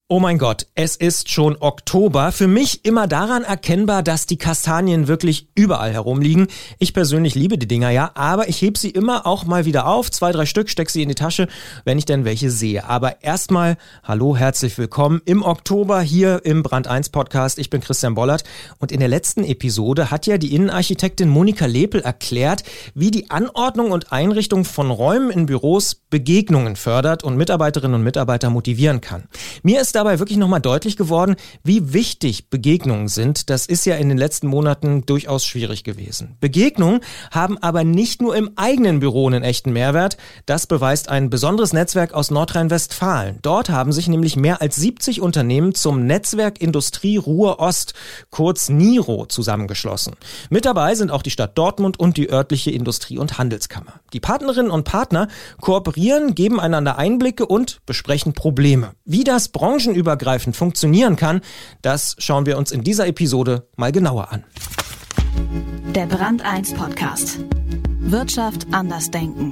Oh mein Gott, es ist schon Oktober. Für mich immer daran erkennbar, dass die Kastanien wirklich überall herumliegen. Ich persönlich liebe die Dinger ja, aber ich heb sie immer auch mal wieder auf. 2, 3 Stück, steck sie in die Tasche, wenn ich denn welche sehe. Aber erstmal, hallo, herzlich willkommen im Oktober hier im Brand 1 Podcast. Ich bin Christian Bollert und in der letzten Episode hat ja die Innenarchitektin Monika Lepel erklärt, wie die Anordnung und Einrichtung von Räumen in Büros Begegnungen fördert und Mitarbeiterinnen und Mitarbeiter motivieren kann. Mir ist dabei wirklich nochmal deutlich geworden, wie wichtig Begegnungen sind. Das ist ja in den letzten Monaten durchaus schwierig gewesen. Begegnungen haben aber nicht nur im eigenen Büro einen echten Mehrwert. Das beweist ein besonderes Netzwerk aus Nordrhein-Westfalen. Dort haben sich nämlich mehr als 70 Unternehmen zum Netzwerk Industrie Ruhr Ost, kurz NIRO, zusammengeschlossen. Mit dabei sind auch die Stadt Dortmund und die örtliche Industrie- und Handelskammer. Die Partnerinnen und Partner kooperieren, geben einander Einblicke und besprechen Probleme. Wie das branchenübergreifend funktionieren kann, das schauen wir uns in dieser Episode mal genauer an. Der Brand 1 Podcast. Wirtschaft anders denken.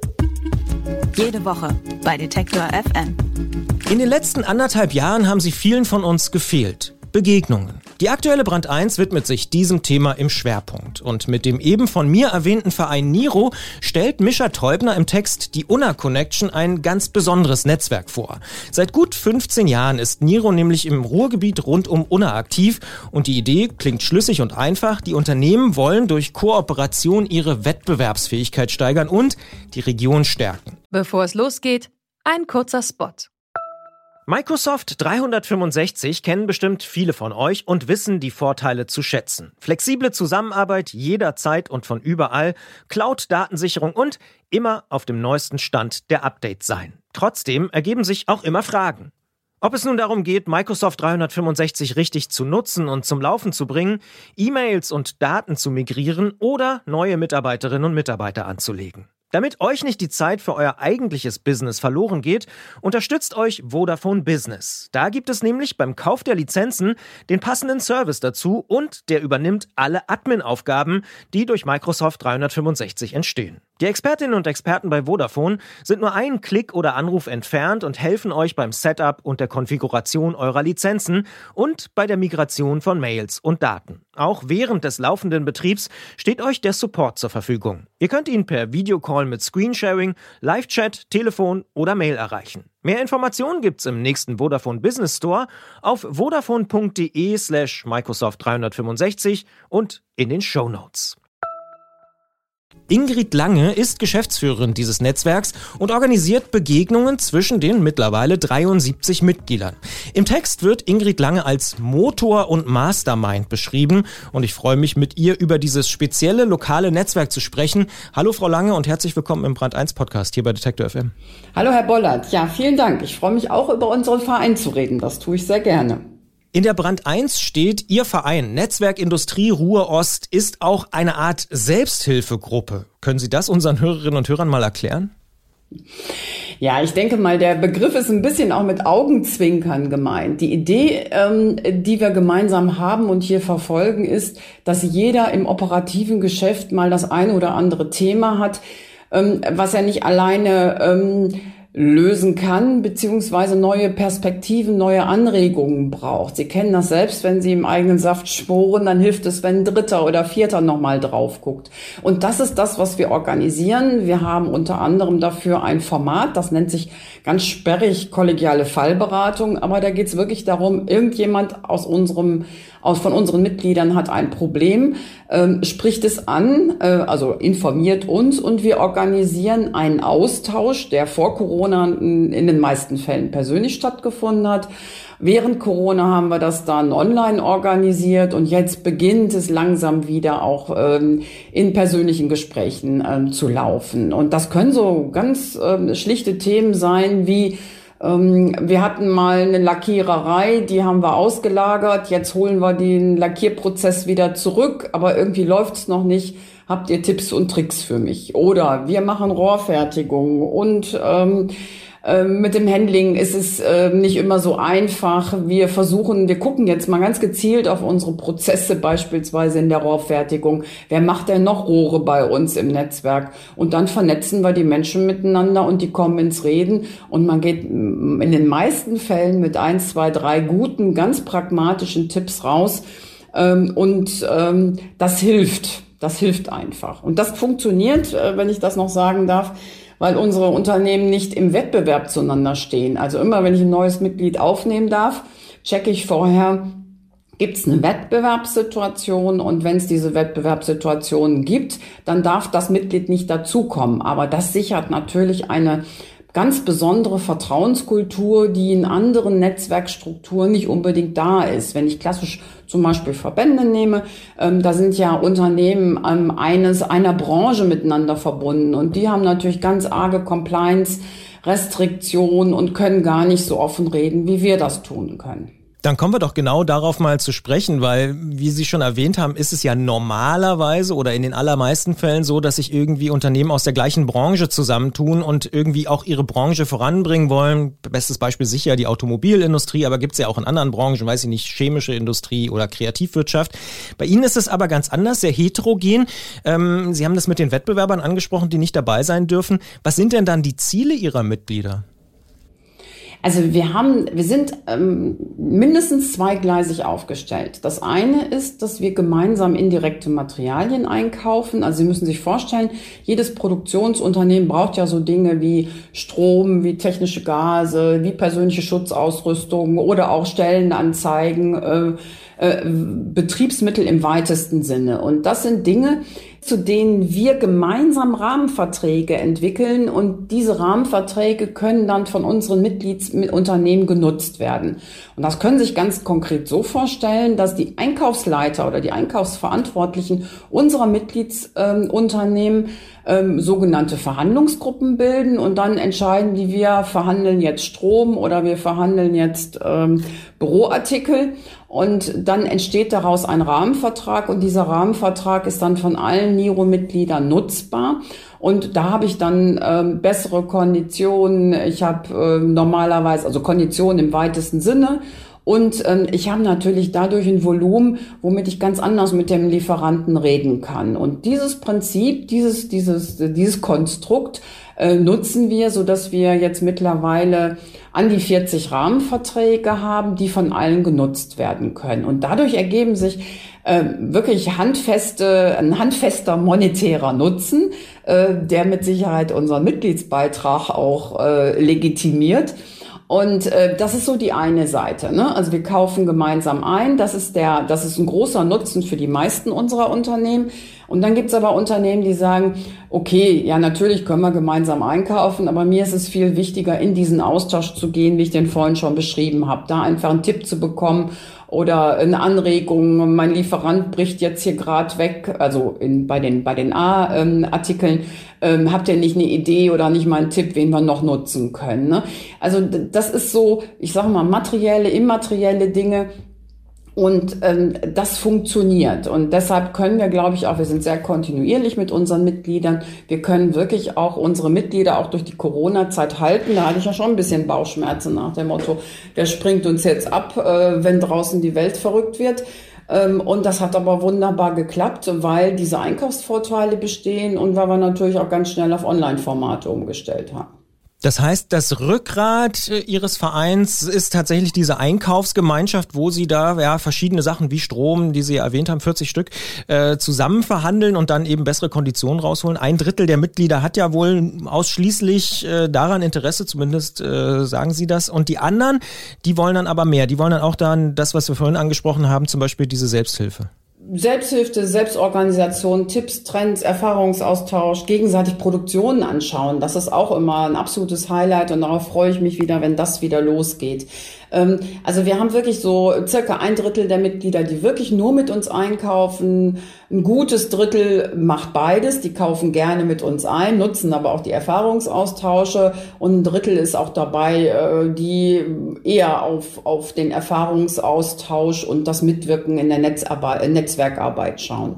Jede Woche bei Detektor FM. In den letzten 1,5 Jahren haben sie vielen von uns gefehlt. Begegnungen. Die aktuelle Brand 1 widmet sich diesem Thema im Schwerpunkt. Und mit dem eben von mir erwähnten Verein NIRO stellt Mischa Teubner im Text die Unna Connection ein ganz besonderes Netzwerk vor. Seit gut 15 Jahren ist NIRO nämlich im Ruhrgebiet rund um Unna aktiv. Und die Idee klingt schlüssig und einfach. Die Unternehmen wollen durch Kooperation ihre Wettbewerbsfähigkeit steigern und die Region stärken. Bevor es losgeht, ein kurzer Spot. Microsoft 365 kennen bestimmt viele von euch und wissen die Vorteile zu schätzen. Flexible Zusammenarbeit jederzeit und von überall, Cloud-Datensicherung und immer auf dem neuesten Stand der Updates sein. Trotzdem ergeben sich auch immer Fragen. Ob es nun darum geht, Microsoft 365 richtig zu nutzen und zum Laufen zu bringen, E-Mails und Daten zu migrieren oder neue Mitarbeiterinnen und Mitarbeiter anzulegen. Damit euch nicht die Zeit für euer eigentliches Business verloren geht, unterstützt euch Vodafone Business. Da gibt es nämlich beim Kauf der Lizenzen den passenden Service dazu und der übernimmt alle Admin-Aufgaben, die durch Microsoft 365 entstehen. Die Expertinnen und Experten bei Vodafone sind nur einen Klick oder Anruf entfernt und helfen euch beim Setup und der Konfiguration eurer Lizenzen und bei der Migration von Mails und Daten. Auch während des laufenden Betriebs steht euch der Support zur Verfügung. Ihr könnt ihn per Videocall mit Screensharing, Live-Chat, Telefon oder Mail erreichen. Mehr Informationen gibt's im nächsten Vodafone Business Store auf vodafone.de/Microsoft 365 und in den Shownotes. Ingrid Lange ist Geschäftsführerin dieses Netzwerks und organisiert Begegnungen zwischen den mittlerweile 73 Mitgliedern. Im Text wird Ingrid Lange als Motor und Mastermind beschrieben und ich freue mich, mit ihr über dieses spezielle lokale Netzwerk zu sprechen. Hallo Frau Lange und herzlich willkommen im Brand 1 Podcast hier bei Detektor FM. Hallo Herr Bollert, ja vielen Dank. Ich freue mich auch über unseren Verein zu reden, das tue ich sehr gerne. In der Brand 1 steht, Ihr Verein Netzwerk Industrie Ruhr Ost ist auch eine Art Selbsthilfegruppe. Können Sie das unseren Hörerinnen und Hörern mal erklären? Ja, ich denke mal, der Begriff ist ein bisschen auch mit Augenzwinkern gemeint. Die Idee, die wir gemeinsam haben und hier verfolgen, ist, dass jeder im operativen Geschäft mal das eine oder andere Thema hat, was er nicht alleine lösen kann, beziehungsweise neue Perspektiven, neue Anregungen braucht. Sie kennen das selbst, wenn Sie im eigenen Saft schmoren, dann hilft es, wenn ein Dritter oder Vierter nochmal drauf guckt. Und das ist das, was wir organisieren. Wir haben unter anderem dafür ein Format, das nennt sich ganz sperrig kollegiale Fallberatung, aber da geht es wirklich darum, irgendjemand von unseren Mitgliedern hat ein Problem, spricht es an, also informiert uns und wir organisieren einen Austausch, der vor Corona in den meisten Fällen persönlich stattgefunden hat. Während Corona haben wir das dann online organisiert und jetzt beginnt es langsam wieder auch in persönlichen Gesprächen zu laufen. Und das können so ganz schlichte Themen sein wie wir hatten mal eine Lackiererei, die haben wir ausgelagert, jetzt holen wir den Lackierprozess wieder zurück, aber irgendwie läuft's noch nicht. Habt ihr Tipps und Tricks für mich? Oder wir machen Rohrfertigung und Mit dem Handling ist es nicht immer so einfach. Wir gucken jetzt mal ganz gezielt auf unsere Prozesse, beispielsweise in der Rohrfertigung. Wer macht denn noch Rohre bei uns im Netzwerk? Und dann vernetzen wir die Menschen miteinander und die kommen ins Reden. Und man geht in den meisten Fällen mit 1, 2, 3 guten, ganz pragmatischen Tipps raus. Das hilft. Das hilft einfach. Und das funktioniert, wenn ich das noch sagen darf, weil unsere Unternehmen nicht im Wettbewerb zueinander stehen. Also immer, wenn ich ein neues Mitglied aufnehmen darf, checke ich vorher, gibt es eine Wettbewerbssituation, und wenn es diese Wettbewerbssituation gibt, dann darf das Mitglied nicht dazukommen. Aber das sichert natürlich eine ganz besondere Vertrauenskultur, die in anderen Netzwerkstrukturen nicht unbedingt da ist. Wenn ich klassisch zum Beispiel Verbände nehme, da sind ja Unternehmen einer Branche miteinander verbunden, und die haben natürlich ganz arge Compliance-Restriktionen und können gar nicht so offen reden, wie wir das tun können. Dann kommen wir doch genau darauf mal zu sprechen, weil, wie Sie schon erwähnt haben, ist es ja normalerweise oder in den allermeisten Fällen so, dass sich irgendwie Unternehmen aus der gleichen Branche zusammentun und irgendwie auch ihre Branche voranbringen wollen. Bestes Beispiel sicher die Automobilindustrie, aber gibt's ja auch in anderen Branchen, weiß ich nicht, chemische Industrie oder Kreativwirtschaft. Bei Ihnen ist es aber ganz anders, sehr heterogen. Sie haben das mit den Wettbewerbern angesprochen, die nicht dabei sein dürfen. Was sind denn dann die Ziele Ihrer Mitglieder? Also wir sind mindestens zweigleisig aufgestellt. Das eine ist, dass wir gemeinsam indirekte Materialien einkaufen. Also Sie müssen sich vorstellen, jedes Produktionsunternehmen braucht ja so Dinge wie Strom, wie technische Gase, wie persönliche Schutzausrüstung oder auch Stellenanzeigen, Betriebsmittel im weitesten Sinne. Und das sind Dinge, zu denen wir gemeinsam Rahmenverträge entwickeln, und diese Rahmenverträge können dann von unseren Mitgliedsunternehmen genutzt werden. Und das können Sie sich ganz konkret so vorstellen, dass die Einkaufsleiter oder die Einkaufsverantwortlichen unserer Mitgliedsunternehmen sogenannte Verhandlungsgruppen bilden und dann entscheiden, wie wir verhandeln jetzt Strom oder wir verhandeln jetzt Büroartikel. Und dann entsteht daraus ein Rahmenvertrag, und dieser Rahmenvertrag ist dann von allen NIRO-Mitgliedern nutzbar. Und da habe ich dann bessere Konditionen. Ich habe normalerweise, also Konditionen im weitesten Sinne. Und ich habe natürlich dadurch ein Volumen, womit ich ganz anders mit dem Lieferanten reden kann. Und dieses Prinzip, dieses Konstrukt nutzen wir, so dass wir jetzt mittlerweile an die 40 Rahmenverträge haben, die von allen genutzt werden können. Und dadurch ergeben sich wirklich ein handfester monetärer Nutzen, der mit Sicherheit unseren Mitgliedsbeitrag auch legitimiert. Und das ist so die eine Seite, ne? Also wir kaufen gemeinsam ein. Das ist ein großer Nutzen für die meisten unserer Unternehmen. Und dann gibt's aber Unternehmen, die sagen, okay, ja, natürlich können wir gemeinsam einkaufen, aber mir ist es viel wichtiger, in diesen Austausch zu gehen, wie ich den vorhin schon beschrieben habe, da einfach einen Tipp zu bekommen oder eine Anregung. Mein Lieferant bricht jetzt hier gerade weg, also bei den A-Artikeln. Habt ihr nicht eine Idee oder nicht mal einen Tipp, wen wir noch nutzen können, ne? Also das ist so, ich sage mal, materielle, immaterielle Dinge. Und das funktioniert. Und deshalb können wir, glaube ich, auch, wir sind sehr kontinuierlich mit unseren Mitgliedern. Wir können wirklich auch unsere Mitglieder auch durch die Corona-Zeit halten. Da hatte ich ja schon ein bisschen Bauchschmerzen nach dem Motto, der springt uns jetzt ab, wenn draußen die Welt verrückt wird. Und das hat aber wunderbar geklappt, weil diese Einkaufsvorteile bestehen und weil wir natürlich auch ganz schnell auf Online-Formate umgestellt haben. Das heißt, das Rückgrat Ihres Vereins ist tatsächlich diese Einkaufsgemeinschaft, wo Sie da verschiedene Sachen wie Strom, die Sie erwähnt haben, 40 Stück, zusammen verhandeln und dann eben bessere Konditionen rausholen. 1/3 der Mitglieder hat ja wohl ausschließlich daran Interesse, zumindest sagen Sie das. Und die anderen, die wollen dann aber mehr. Die wollen dann auch dann das, was wir vorhin angesprochen haben, zum Beispiel diese Selbsthilfe. Selbsthilfe, Selbstorganisation, Tipps, Trends, Erfahrungsaustausch, gegenseitig Produktionen anschauen. Das ist auch immer ein absolutes Highlight, und darauf freue ich mich wieder, wenn das wieder losgeht. Also wir haben wirklich so circa 1/3 der Mitglieder, die wirklich nur mit uns einkaufen. Ein gutes Drittel macht beides. Die kaufen gerne mit uns ein, nutzen aber auch die Erfahrungsaustausche. Und ein Drittel ist auch dabei, die eher auf den Erfahrungsaustausch und das Mitwirken in der Netzwerkarbeit schauen.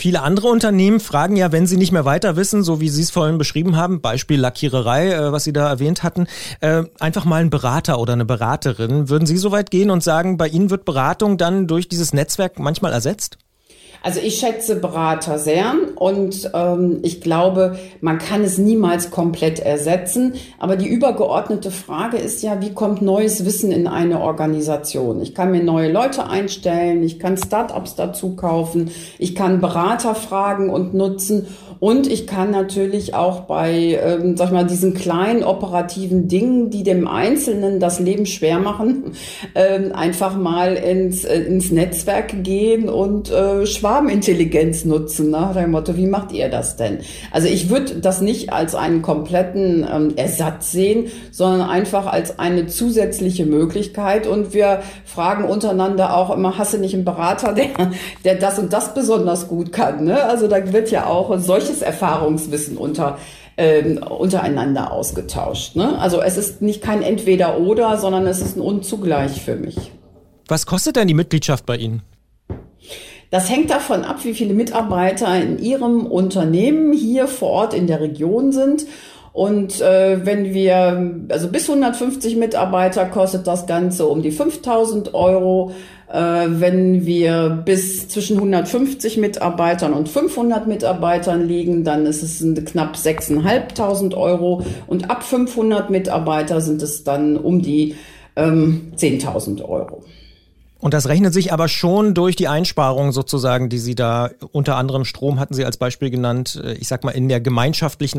Viele andere Unternehmen fragen ja, wenn sie nicht mehr weiter wissen, so wie Sie es vorhin beschrieben haben, Beispiel Lackiererei, was Sie da erwähnt hatten, einfach mal einen Berater oder eine Beraterin. Würden Sie so weit gehen und sagen, bei Ihnen wird Beratung dann durch dieses Netzwerk manchmal ersetzt? Also ich schätze Berater sehr und ich glaube, man kann es niemals komplett ersetzen. Aber die übergeordnete Frage ist ja, wie kommt neues Wissen in eine Organisation? Ich kann mir neue Leute einstellen, ich kann Startups dazu kaufen, ich kann Berater fragen und nutzen. Und ich kann natürlich auch bei, diesen kleinen operativen Dingen, die dem Einzelnen das Leben schwer machen, einfach mal ins Netzwerk gehen und Schwarmintelligenz nutzen, nach dem Motto, wie macht ihr das denn? Also ich würde das nicht als einen kompletten Ersatz sehen, sondern einfach als eine zusätzliche Möglichkeit. Und wir fragen untereinander auch immer, hast du nicht einen Berater, der das und das besonders gut kann? Ne? Also da wird ja auch solches Erfahrungswissen untereinander ausgetauscht. Ne? Also es ist kein Entweder-Oder, sondern es ist ein Und zugleich für mich. Was kostet denn die Mitgliedschaft bei Ihnen? Das hängt davon ab, wie viele Mitarbeiter in Ihrem Unternehmen hier vor Ort in der Region sind. Und wenn wir, also bis 150 Mitarbeiter kostet das Ganze um die 5.000 Euro. Wenn wir bis zwischen 150 Mitarbeitern und 500 Mitarbeitern liegen, dann ist es knapp 6.500 Euro. Und ab 500 Mitarbeiter sind es dann um die 10.000 Euro. Und das rechnet sich aber schon durch die Einsparungen sozusagen, die Sie da unter anderem Strom hatten Sie als Beispiel genannt, ich sag mal in der gemeinschaftlichen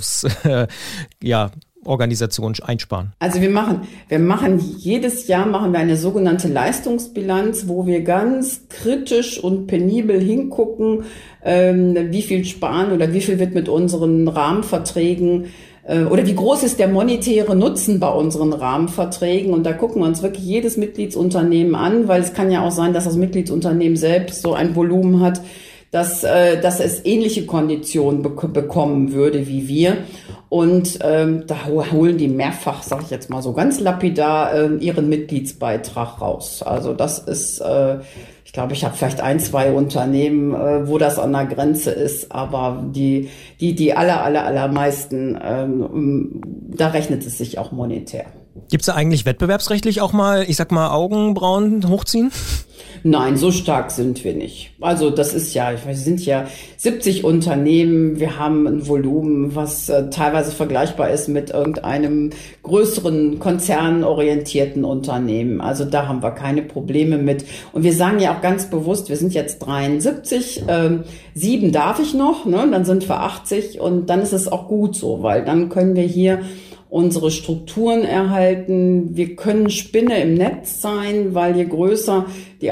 Organisation einsparen. Also wir machen jedes Jahr machen wir eine sogenannte Leistungsbilanz, wo wir ganz kritisch und penibel hingucken, wie viel sparen oder wie viel wird mit unseren Rahmenverträgen oder wie groß ist der monetäre Nutzen bei unseren Rahmenverträgen. Und da gucken wir uns wirklich jedes Mitgliedsunternehmen an, weil es kann ja auch sein, dass das Mitgliedsunternehmen selbst so ein Volumen hat, dass es ähnliche Konditionen bekommen würde wie wir. Und da holen die mehrfach, sage ich jetzt mal so ganz lapidar, ihren Mitgliedsbeitrag raus. Also das ist, ich glaube, ich habe vielleicht 1-2 Unternehmen, wo das an der Grenze ist, aber die allermeisten, da rechnet es sich auch monetär. Gibt's da eigentlich wettbewerbsrechtlich auch mal, ich sag mal, Augenbrauen hochziehen? Nein, so stark sind wir nicht. Also das ist ja, wir sind ja 70 Unternehmen, wir haben ein Volumen, was teilweise vergleichbar ist mit irgendeinem größeren konzernorientierten Unternehmen. Also da haben wir keine Probleme mit. Und wir sagen ja auch ganz bewusst, wir sind jetzt 73, 7 darf ich noch, ne? Dann sind wir 80 und dann ist es auch gut so, weil dann können wir hier unsere Strukturen erhalten. Wir können Spinne im Netz sein, weil je größer die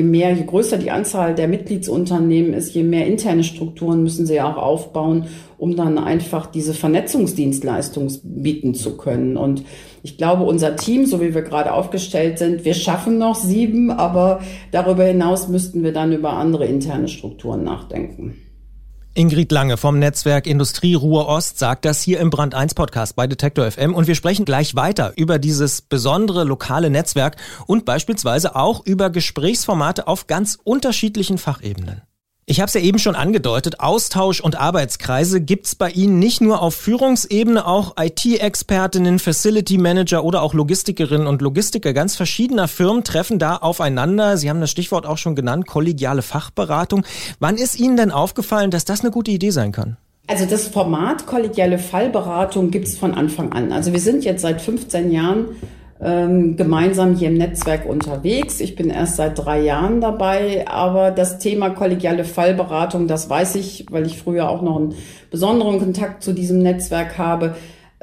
Anzahl der Mitgliedsunternehmen ist, je mehr interne Strukturen müssen sie auch aufbauen, um dann einfach diese Vernetzungsdienstleistung bieten zu können. Und ich glaube, unser Team, so wie wir gerade aufgestellt sind, wir schaffen noch 7, aber darüber hinaus müssten wir dann über andere interne Strukturen nachdenken. Ingrid Lange vom Netzwerk Industrie Ruhr Ost sagt das hier im Brand 1 Podcast bei Detektor FM und wir sprechen gleich weiter über dieses besondere lokale Netzwerk und beispielsweise auch über Gesprächsformate auf ganz unterschiedlichen Fachebenen. Ich habe es ja eben schon angedeutet, Austausch und Arbeitskreise gibt's bei Ihnen nicht nur auf Führungsebene, auch IT-Expertinnen, Facility Manager oder auch Logistikerinnen und Logistiker ganz verschiedener Firmen treffen da aufeinander. Sie haben das Stichwort auch schon genannt, kollegiale Fachberatung. Wann ist Ihnen denn aufgefallen, dass das eine gute Idee sein kann? Also das Format kollegiale Fallberatung gibt's von Anfang an. Also wir sind jetzt seit 15 Jahren gemeinsam hier im Netzwerk unterwegs. Ich bin erst seit 3 Jahren dabei, aber das Thema kollegiale Fallberatung, das weiß ich, weil ich früher auch noch einen besonderen Kontakt zu diesem Netzwerk habe,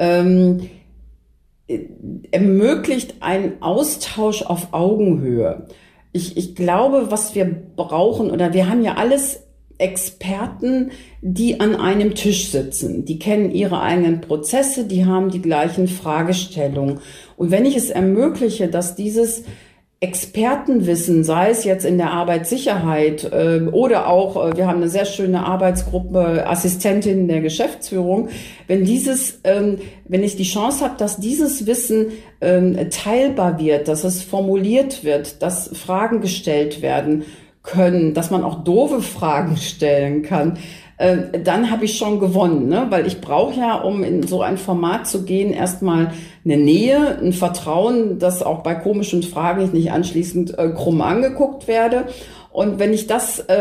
ermöglicht einen Austausch auf Augenhöhe. Ich glaube, was wir brauchen, oder wir haben ja alles Experten, die an einem Tisch sitzen. Die kennen ihre eigenen Prozesse, die haben die gleichen Fragestellungen. Und wenn ich es ermögliche, dass dieses Expertenwissen, sei es jetzt in der Arbeitssicherheit oder auch, wir haben eine sehr schöne Arbeitsgruppe Assistentinnen der Geschäftsführung, wenn ich die Chance habe, dass dieses Wissen teilbar wird, dass es formuliert wird, dass Fragen gestellt werden können, dass man auch doofe Fragen stellen kann, dann habe ich schon gewonnen, ne? Weil ich brauche ja, um in so ein Format zu gehen, erstmal eine Nähe, ein Vertrauen, dass auch bei komischen Fragen ich nicht anschließend krumm angeguckt werde. Und wenn ich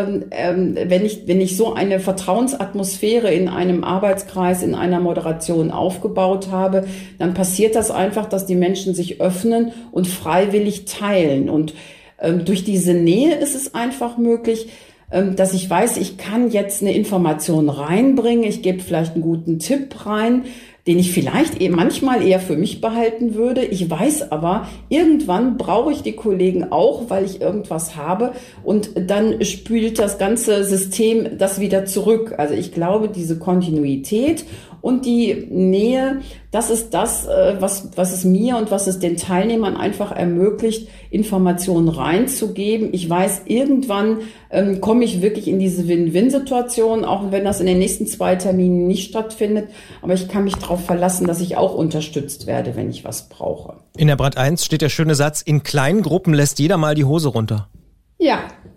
wenn ich so eine Vertrauensatmosphäre in einem Arbeitskreis, in einer Moderation aufgebaut habe, dann passiert das einfach, dass die Menschen sich öffnen und freiwillig teilen. Und durch diese Nähe ist es einfach möglich, dass ich weiß, ich kann jetzt eine Information reinbringen, ich gebe vielleicht einen guten Tipp rein, den ich vielleicht manchmal eher für mich behalten würde. Ich weiß aber, irgendwann brauche ich die Kollegen auch, weil ich irgendwas habe, und dann spült das ganze System das wieder zurück. Also ich glaube, diese Kontinuität und die Nähe, das ist das, was es mir und was es den Teilnehmern einfach ermöglicht, Informationen reinzugeben. Ich weiß, irgendwann komme ich wirklich in diese Win-Win-Situation, auch wenn das in den nächsten 2 Terminen nicht stattfindet. Aber ich kann mich darauf verlassen, dass ich auch unterstützt werde, wenn ich was brauche. In der Brand 1 steht der schöne Satz, in kleinen Gruppen lässt jeder mal die Hose runter. Ja,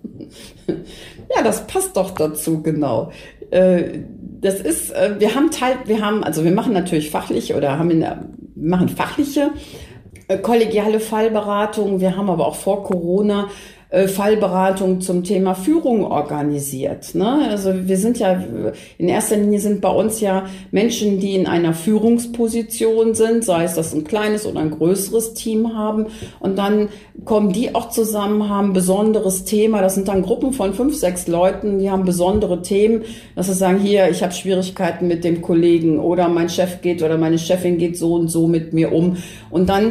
ja, das passt doch dazu, genau. Das ist, wir machen natürlich fachlich oder machen fachliche kollegiale Fallberatung. Wir haben aber auch vor Corona Fallberatung zum Thema Führung organisiert, ne? Also wir sind ja, in erster Linie sind bei uns ja Menschen, die in einer Führungsposition sind, sei es, dass ein kleines oder ein größeres Team haben, und dann kommen die auch zusammen, haben ein besonderes Thema. Das sind dann Gruppen von 5, 6 Leuten, die haben besondere Themen, dass sie sagen, hier, ich habe Schwierigkeiten mit dem Kollegen, oder mein Chef geht oder meine Chefin geht so und so mit mir um. Und dann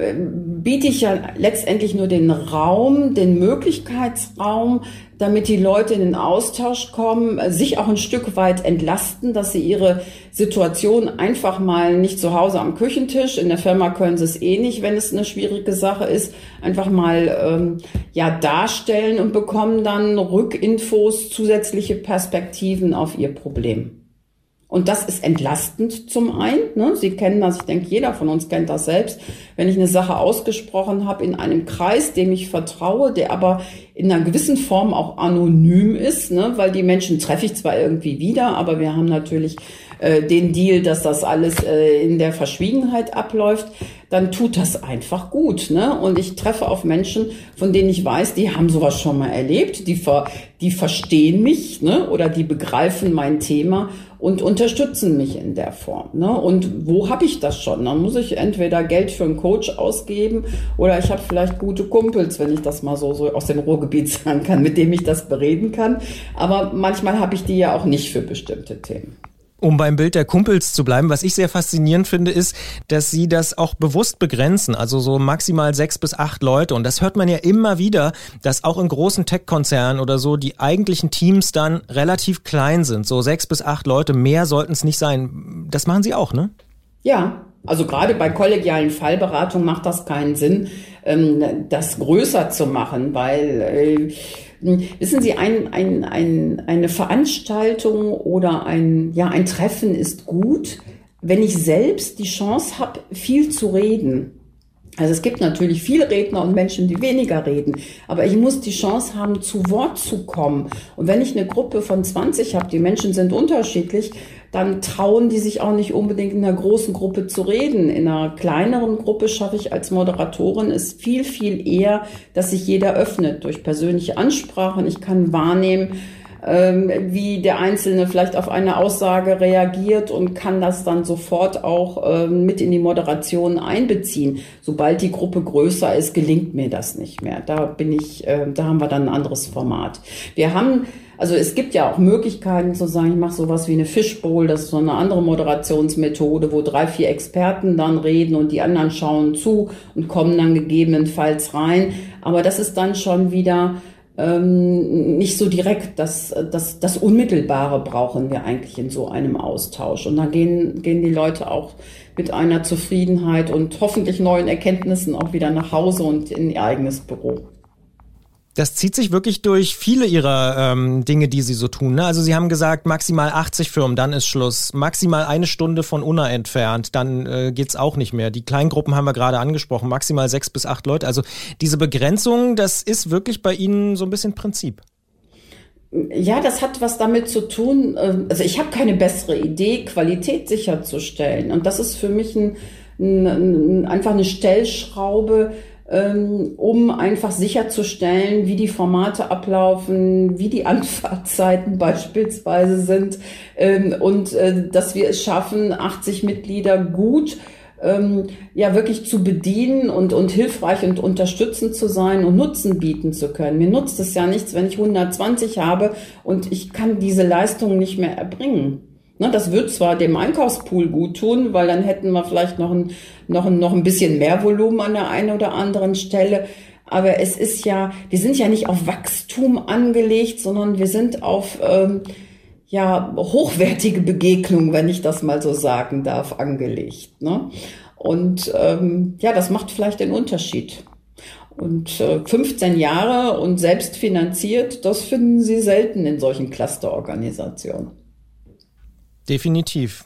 biete ich ja letztendlich nur den Raum, den Möglichkeitsraum, damit die Leute in den Austausch kommen, sich auch ein Stück weit entlasten, dass sie ihre Situation einfach mal nicht zu Hause am Küchentisch, in der Firma können sie es eh nicht, wenn es eine schwierige Sache ist, einfach mal darstellen, und bekommen dann Rückinfos, zusätzliche Perspektiven auf ihr Problem. Und das ist entlastend zum einen, ne? Sie kennen das, ich denke, jeder von uns kennt das selbst. Wenn ich eine Sache ausgesprochen habe in einem Kreis, dem ich vertraue, der aber in einer gewissen Form auch anonym ist, ne? Weil die Menschen treffe ich zwar irgendwie wieder, aber wir haben natürlich den Deal, dass das alles in der Verschwiegenheit abläuft, dann tut das einfach gut, ne? Und ich treffe auf Menschen, von denen ich weiß, die haben sowas schon mal erlebt, die verstehen mich, ne? Oder die begreifen mein Thema und unterstützen mich in der Form, ne? Und wo habe ich das schon? Dann muss ich entweder Geld für einen Coach ausgeben, oder ich habe vielleicht gute Kumpels, wenn ich das mal so aus dem Ruhrgebiet sagen kann, mit dem ich das bereden kann. Aber manchmal habe ich die ja auch nicht für bestimmte Themen. Um beim Bild der Kumpels zu bleiben, was ich sehr faszinierend finde, ist, dass Sie das auch bewusst begrenzen, also so maximal 6 bis 8 Leute. Und das hört man ja immer wieder, dass auch in großen Tech-Konzernen oder so die eigentlichen Teams dann relativ klein sind. So 6 bis 8 Leute, mehr sollten es nicht sein. Das machen Sie auch, ne? Ja, also gerade bei kollegialen Fallberatungen macht das keinen Sinn, das größer zu machen, weil wissen Sie, eine Veranstaltung oder ein Treffen ist gut, wenn ich selbst die Chance habe, viel zu reden. Also es gibt natürlich viele Redner und Menschen, die weniger reden, aber ich muss die Chance haben, zu Wort zu kommen. Und wenn ich eine Gruppe von 20 habe, die Menschen sind unterschiedlich, dann trauen die sich auch nicht unbedingt in einer großen Gruppe zu reden. In einer kleineren Gruppe schaffe ich als Moderatorin es viel, viel eher, dass sich jeder öffnet durch persönliche Ansprachen. Ich kann wahrnehmen, wie der Einzelne vielleicht auf eine Aussage reagiert, und kann das dann sofort auch mit in die Moderation einbeziehen. Sobald die Gruppe größer ist, gelingt mir das nicht mehr. Da haben wir dann ein anderes Format. Also es gibt ja auch Möglichkeiten zu sagen, ich mache sowas wie eine Fishbowl, das ist so eine andere Moderationsmethode, wo 3, 4 Experten dann reden und die anderen schauen zu und kommen dann gegebenenfalls rein. Aber das ist dann schon wieder nicht so direkt. Das Unmittelbare brauchen wir eigentlich in so einem Austausch. Und da gehen die Leute auch mit einer Zufriedenheit und hoffentlich neuen Erkenntnissen auch wieder nach Hause und in ihr eigenes Büro. Das zieht sich wirklich durch viele Ihrer Dinge, die Sie so tun, ne? Also Sie haben gesagt, maximal 80 Firmen, dann ist Schluss. Maximal 1 Stunde von Unna entfernt, dann geht's auch nicht mehr. Die Kleingruppen haben wir gerade angesprochen, maximal 6 bis 8 Leute. Also diese Begrenzung, das ist wirklich bei Ihnen so ein bisschen Prinzip. Ja, das hat was damit zu tun. Also ich habe keine bessere Idee, Qualität sicherzustellen. Und das ist für mich einfach eine Stellschraube, um einfach sicherzustellen, wie die Formate ablaufen, wie die Anfahrtzeiten beispielsweise sind, und dass wir es schaffen, 80 Mitglieder gut wirklich zu bedienen und hilfreich und unterstützend zu sein und Nutzen bieten zu können. Mir nutzt es ja nichts, wenn ich 120 habe und ich kann diese Leistung nicht mehr erbringen. Ne, das wird zwar dem Einkaufspool gut tun, weil dann hätten wir vielleicht noch ein bisschen mehr Volumen an der einen oder anderen Stelle. Aber es ist ja, wir sind ja nicht auf Wachstum angelegt, sondern wir sind auf hochwertige Begegnung, wenn ich das mal so sagen darf, angelegt. Ne? Und das macht vielleicht den Unterschied. Und 15 Jahre und selbst finanziert, das finden Sie selten in solchen Clusterorganisationen. Definitiv.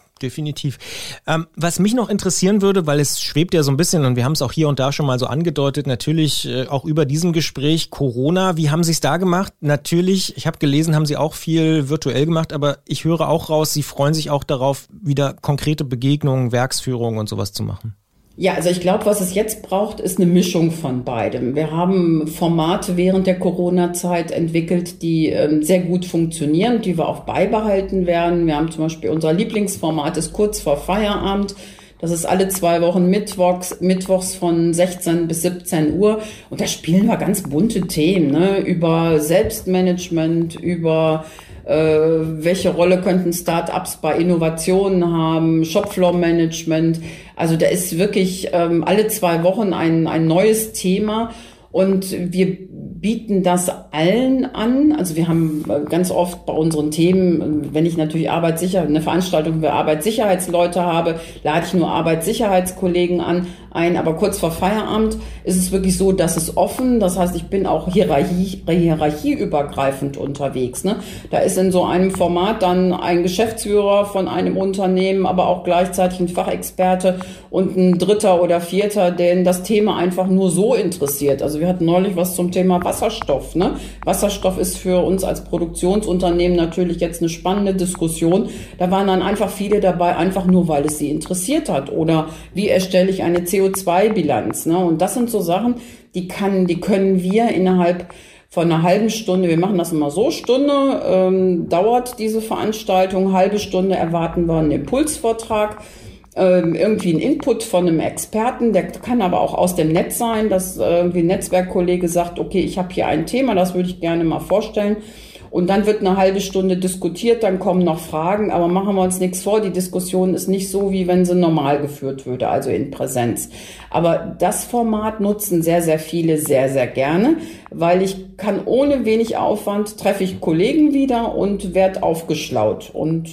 Was mich noch interessieren würde, weil es schwebt ja so ein bisschen und wir haben es auch hier und da schon mal so angedeutet, natürlich auch über diesem Gespräch Corona. Wie haben Sie es da gemacht? Natürlich, ich habe gelesen, haben Sie auch viel virtuell gemacht, aber ich höre auch raus, Sie freuen sich auch darauf, wieder konkrete Begegnungen, Werksführungen und sowas zu machen. Ja, also ich glaube, was es jetzt braucht, ist eine Mischung von beidem. Wir haben Formate während der Corona-Zeit entwickelt, die sehr gut funktionieren, die wir auch beibehalten werden. Wir haben zum Beispiel unser Lieblingsformat ist kurz vor Feierabend. Das ist alle 2 Wochen mittwochs von 16 bis 17 Uhr. Und da spielen wir ganz bunte Themen, ne? Über Selbstmanagement, über welche Rolle könnten Start-ups bei Innovationen haben, Shopfloor-Management. Also da ist wirklich alle 2 Wochen ein neues Thema und wir bieten das allen an. Also wir haben ganz oft bei unseren Themen, wenn ich natürlich eine Veranstaltung für Arbeitssicherheitsleute habe, lade ich nur Arbeitssicherheitskollegen ein. Aber kurz vor Feierabend ist es wirklich so, dass es offen, das heißt, ich bin auch hierarchieübergreifend unterwegs. Ne? Da ist in so einem Format dann ein Geschäftsführer von einem Unternehmen, aber auch gleichzeitig ein Fachexperte und ein Dritter oder Vierter, den das Thema einfach nur so interessiert. Also wir hatten neulich was zum Thema Wasserstoff. Ne? Wasserstoff ist für uns als Produktionsunternehmen natürlich jetzt eine spannende Diskussion. Da waren dann einfach viele dabei, einfach nur, weil es sie interessiert hat. Oder wie erstelle ich eine CO2-Bilanz? Ne? Und das sind so Sachen, die können wir innerhalb von einer halben Stunde, wir machen das immer so, Stunde dauert diese Veranstaltung, halbe Stunde erwarten wir einen Impulsvortrag, irgendwie ein Input von einem Experten, der kann aber auch aus dem Netz sein, dass irgendwie ein Netzwerkkollege sagt, okay, ich habe hier ein Thema, das würde ich gerne mal vorstellen. Und dann wird eine halbe Stunde diskutiert, dann kommen noch Fragen, aber machen wir uns nichts vor, die Diskussion ist nicht so, wie wenn sie normal geführt würde, also in Präsenz. Aber das Format nutzen sehr, sehr viele sehr, sehr gerne, weil ich kann ohne wenig Aufwand, treffe ich Kollegen wieder und werde aufgeschlaut. Und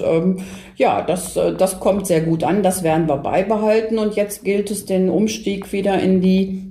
das kommt sehr gut an, das werden wir beibehalten. Und jetzt gilt es, den Einstieg wieder in die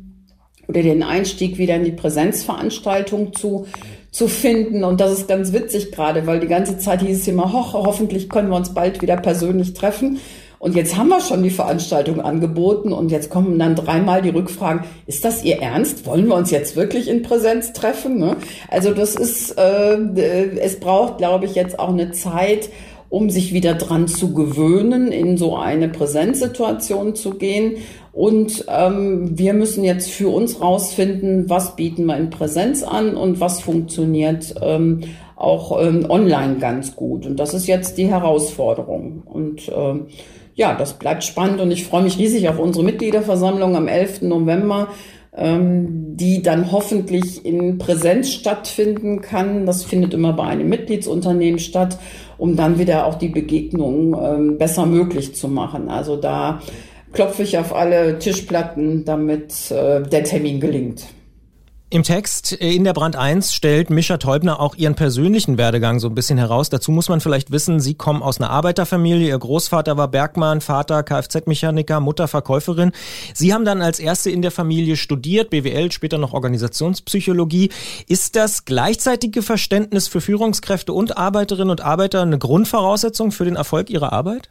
Präsenzveranstaltung zu finden. Und das ist ganz witzig gerade, weil die ganze Zeit hieß es immer, hoffentlich können wir uns bald wieder persönlich treffen. Und jetzt haben wir schon die Veranstaltung angeboten und jetzt kommen dann 3-mal die Rückfragen, ist das Ihr Ernst? Wollen wir uns jetzt wirklich in Präsenz treffen? Ne? Also das ist, es braucht, glaube ich, jetzt auch eine Zeit, um sich wieder dran zu gewöhnen, in so eine Präsenzsituation zu gehen. Und wir müssen jetzt für uns rausfinden, was bieten wir in Präsenz an und was funktioniert auch online ganz gut. Und das ist jetzt die Herausforderung. Und das bleibt spannend und ich freue mich riesig auf unsere Mitgliederversammlung am 11. November, die dann hoffentlich in Präsenz stattfinden kann. Das findet immer bei einem Mitgliedsunternehmen statt, um dann wieder auch die Begegnung besser möglich zu machen. Also da klopfe ich auf alle Tischplatten, damit der Termin gelingt. Im Text in der Brand 1 stellt Mischa Teubner auch ihren persönlichen Werdegang so ein bisschen heraus. Dazu muss man vielleicht wissen, sie kommen aus einer Arbeiterfamilie. Ihr Großvater war Bergmann, Vater Kfz-Mechaniker, Mutter Verkäuferin. Sie haben dann als Erste in der Familie studiert, BWL, später noch Organisationspsychologie. Ist das gleichzeitige Verständnis für Führungskräfte und Arbeiterinnen und Arbeiter eine Grundvoraussetzung für den Erfolg Ihrer Arbeit?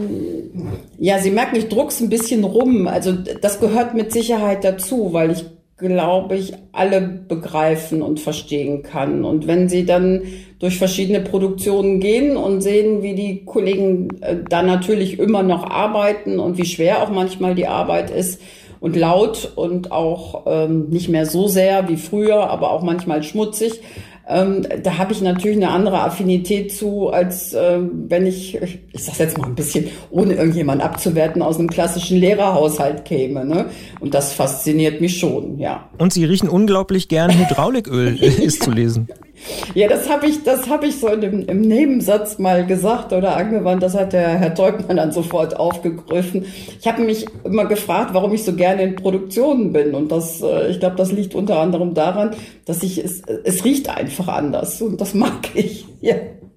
Sie merken, ich druck's ein bisschen rum. Also das gehört mit Sicherheit dazu, weil ich glaube ich, alle begreifen und verstehen kann. Und wenn Sie dann durch verschiedene Produktionen gehen und sehen, wie die Kollegen da natürlich immer noch arbeiten und wie schwer auch manchmal die Arbeit ist und laut und auch nicht mehr so sehr wie früher, aber auch manchmal schmutzig, da habe ich natürlich eine andere Affinität zu, als wenn ich sage jetzt mal ein bisschen, ohne irgendjemand abzuwerten, aus einem klassischen Lehrerhaushalt käme. Ne? Und das fasziniert mich schon, ja. Und Sie riechen unglaublich gern Hydrauliköl, ist zu lesen. Ja, das hab ich so im Nebensatz mal gesagt oder angewandt. Das hat der Herr Teubmann dann sofort aufgegriffen. Ich habe mich immer gefragt, warum ich so gerne in Produktionen bin. Und ich glaube, das liegt unter anderem daran, dass es riecht einfach anders. Und das mag ich, ja.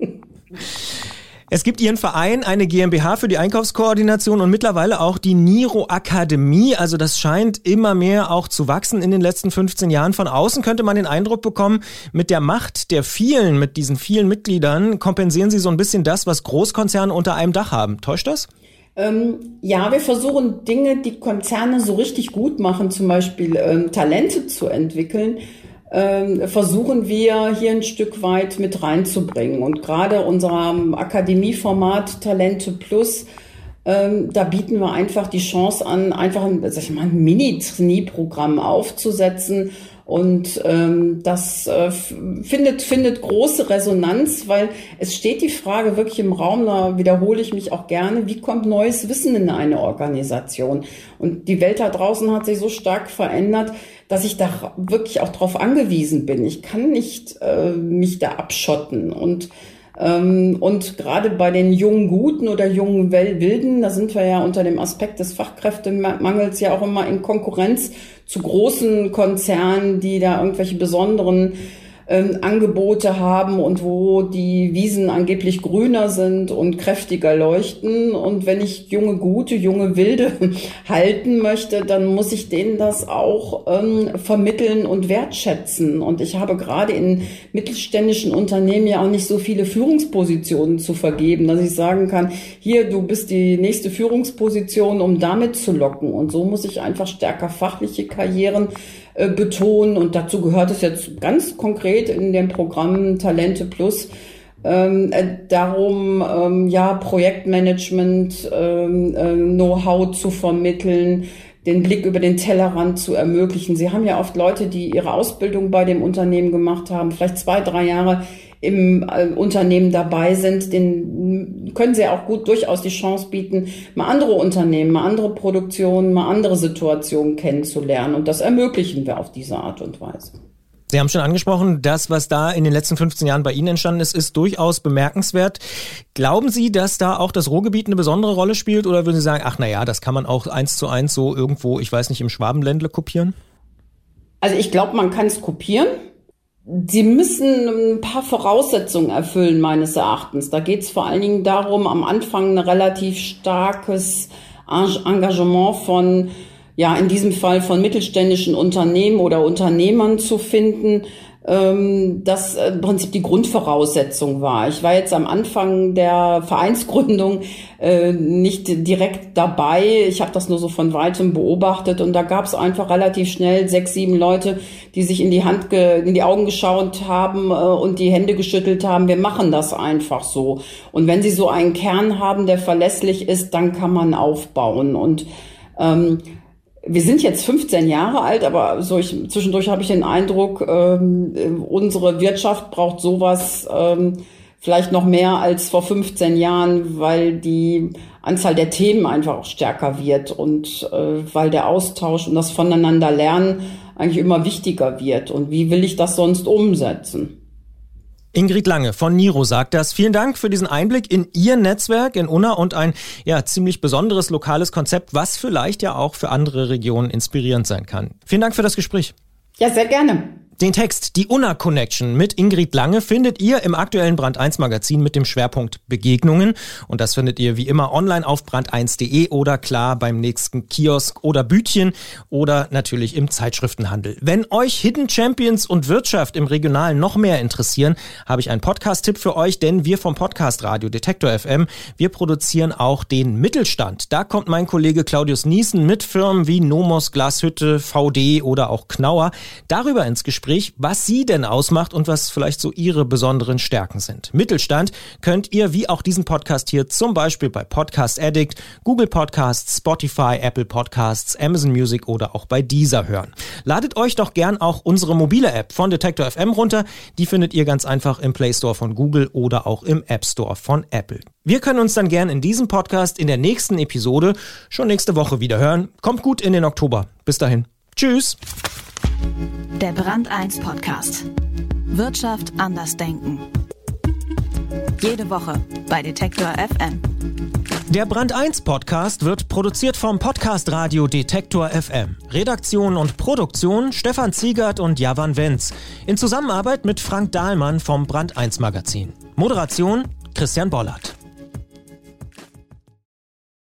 Es gibt Ihren Verein, eine GmbH für die Einkaufskoordination und mittlerweile auch die Niro Akademie. Also das scheint immer mehr auch zu wachsen in den letzten 15 Jahren. Von außen könnte man den Eindruck bekommen, mit der Macht der vielen, mit diesen vielen Mitgliedern, kompensieren Sie so ein bisschen das, was Großkonzerne unter einem Dach haben. Täuscht das? Ja, wir versuchen Dinge, die Konzerne so richtig gut machen, zum Beispiel Talente zu entwickeln, versuchen wir hier ein Stück weit mit reinzubringen. Und gerade unser Akademieformat Talente Plus, da bieten wir einfach die Chance an, einfach ein Mini-Trainee-Programm aufzusetzen. Und das findet große Resonanz, weil es steht die Frage wirklich im Raum, da wiederhole ich mich auch gerne, wie kommt neues Wissen in eine Organisation? Und die Welt da draußen hat sich so stark verändert, dass ich da wirklich auch drauf angewiesen bin. Ich kann nicht mich da abschotten. Und gerade bei den jungen Guten oder jungen Wilden, da sind wir ja unter dem Aspekt des Fachkräftemangels ja auch immer in Konkurrenz zu großen Konzernen, die da irgendwelche besonderen Angebote haben und wo die Wiesen angeblich grüner sind und kräftiger leuchten. Und wenn ich junge Gute, junge Wilde halten möchte, dann muss ich denen das auch vermitteln und wertschätzen. Und ich habe gerade in mittelständischen Unternehmen ja auch nicht so viele Führungspositionen zu vergeben, dass ich sagen kann, hier, du bist die nächste Führungsposition, um damit zu locken. Und so muss ich einfach stärker fachliche Karrieren betonen. Und dazu gehört es jetzt ganz konkret in dem Programm Talente Plus darum, Projektmanagement, Know-how zu vermitteln, den Blick über den Tellerrand zu ermöglichen. Sie haben ja oft Leute, die ihre Ausbildung bei dem Unternehmen gemacht haben, vielleicht 2-3 Jahre im Unternehmen dabei sind, denen können sie auch gut durchaus die Chance bieten, mal andere Unternehmen, mal andere Produktionen, mal andere Situationen kennenzulernen. Und das ermöglichen wir auf diese Art und Weise. Sie haben schon angesprochen, das, was da in den letzten 15 Jahren bei Ihnen entstanden ist, ist durchaus bemerkenswert. Glauben Sie, dass da auch das Ruhrgebiet eine besondere Rolle spielt? Oder würden Sie sagen, das kann man auch 1:1 so irgendwo, ich weiß nicht, im Schwabenländle kopieren? Also ich glaube, man kann es kopieren. Sie müssen ein paar Voraussetzungen erfüllen, meines Erachtens. Da geht es vor allen Dingen darum, am Anfang ein relativ starkes Engagement von, in diesem Fall von mittelständischen Unternehmen oder Unternehmern zu finden, das im Prinzip die Grundvoraussetzung war. Ich war jetzt am Anfang der Vereinsgründung nicht direkt dabei. Ich habe das nur so von Weitem beobachtet und da gab es einfach relativ schnell 6-7 Leute, die sich in die Augen geschaut haben und die Hände geschüttelt haben. Wir machen das einfach so. Und wenn Sie so einen Kern haben, der verlässlich ist, dann kann man aufbauen. Und wir sind jetzt 15 Jahre alt, aber zwischendurch habe ich den Eindruck, unsere Wirtschaft braucht sowas vielleicht noch mehr als vor 15 Jahren, weil die Anzahl der Themen einfach auch stärker wird und weil der Austausch und das Voneinanderlernen eigentlich immer wichtiger wird. Und wie will ich das sonst umsetzen? Ingrid Lange von Niro sagt das. Vielen Dank für diesen Einblick in Ihr Netzwerk in Unna und ein ziemlich besonderes lokales Konzept, was vielleicht ja auch für andere Regionen inspirierend sein kann. Vielen Dank für das Gespräch. Ja, sehr gerne. Den Text Die Unna-Connection mit Ingrid Lange findet ihr im aktuellen Brand 1 Magazin mit dem Schwerpunkt Begegnungen. Und das findet ihr wie immer online auf brand1.de oder klar beim nächsten Kiosk oder Bütchen oder natürlich im Zeitschriftenhandel. Wenn euch Hidden Champions und Wirtschaft im Regionalen noch mehr interessieren, habe ich einen Podcast-Tipp für euch, denn wir vom Podcast Radio Detektor FM, wir produzieren auch den Mittelstand. Da kommt mein Kollege Claudius Niesen mit Firmen wie Nomos, Glashütte, VD oder auch Knauer darüber ins Gespräch, was sie denn ausmacht und was vielleicht so ihre besonderen Stärken sind. Mittelstand könnt ihr wie auch diesen Podcast hier zum Beispiel bei Podcast Addict, Google Podcasts, Spotify, Apple Podcasts, Amazon Music oder auch bei Deezer hören. Ladet euch doch gern auch unsere mobile App von Detektor FM runter. Die findet ihr ganz einfach im Play Store von Google oder auch im App Store von Apple. Wir können uns dann gern in diesem Podcast in der nächsten Episode schon nächste Woche wieder hören. Kommt gut in den Oktober. Bis dahin. Tschüss. Der Brand 1 Podcast. Wirtschaft anders denken. Jede Woche bei Detektor FM. Der Brand 1 Podcast wird produziert vom Podcast Radio Detektor FM. Redaktion und Produktion Stefan Ziegert und Javan Wenz. In Zusammenarbeit mit Frank Dahlmann vom Brand 1 Magazin. Moderation Christian Bollert.